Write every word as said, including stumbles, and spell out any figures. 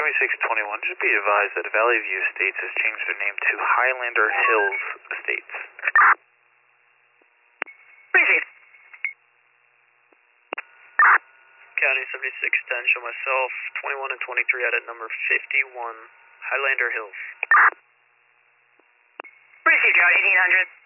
seventy-six twenty-one, just be advised that Valley View Estates has changed their name to Highlander Hills Estates. Appreciate it. County seventy-six ten, show myself, twenty-one and twenty-three out at number fifty-one, Highlander Hills. Appreciate you, eighteen hundred.